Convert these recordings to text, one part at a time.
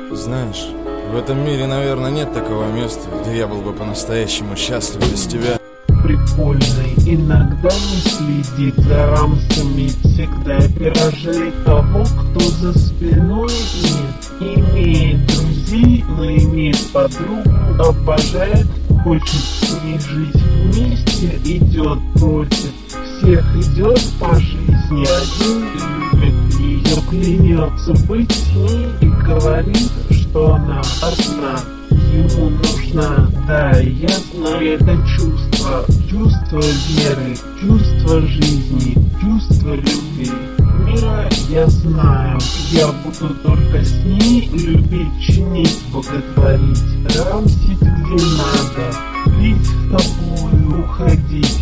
Знаешь, в этом мире, наверное, нет такого места, где я был бы по-настоящему счастлив без тебя. Прикольный, иногда не следит за рамсами, всегда пирожей того, кто за спиной нет. Имеет друзей, но имеет подругу, обожает, хочет с ней жить вместе, идет против всех, идет по жизни один, любит ее, клянется быть с ней и говорит, что она одна. Ему нужна, да, я знаю это чувство, чувство веры, чувство жизни, чувство любви. Мира я знаю, я буду только с ней любить, чинить, боготворить, рамсить где надо, пить с тобой, уходить.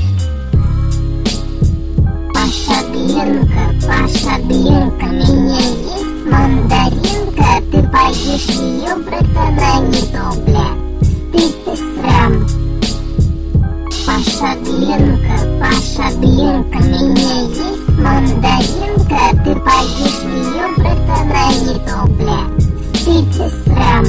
Паша Бьянка, меня есть мандаринка, ты поешь ее, брат, она не то, бля, стыд и срам. Паша Бьянка, меня есть мандаринка, ты поешь ее, брат, она не то, бля, стыд и срам.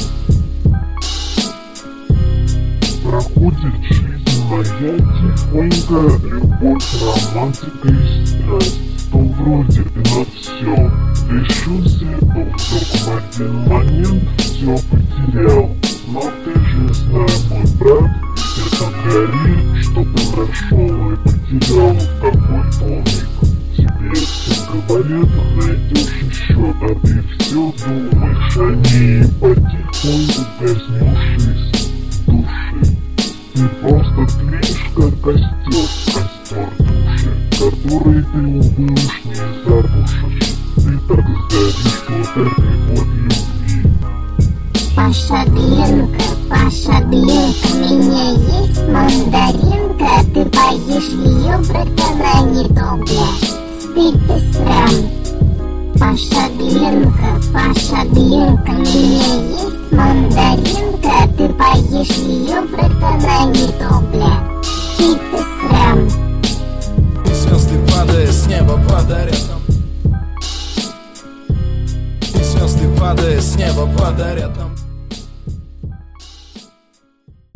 Проходит жизнь моя тихонько, любовь, романтика и страсть. То вроде и на все решился, то вдруг в один момент все потерял. Но ты же знаешь, мой брат, это гори, что ты прошел и потерял такой томик. Тебе все говорят, найдешь еще, а ты все думаешь о ней, потихоньку коснувшись души. Ты просто тлеешь, как костер души, который ты, увы, уж не задушишь. Ты так сгоришь от этой вот любви. Паша Бьянка, меня есть мандаринка, ты поешь ее, брат, она не то, бля, стыд и срам. Паша Бьянка, меня есть мандаринка, ты поешь ее, брат, она не то, бля, стыд и срам. И звезды, падая с неба, подарят нам. И звезды, падая с неба, подарят нам.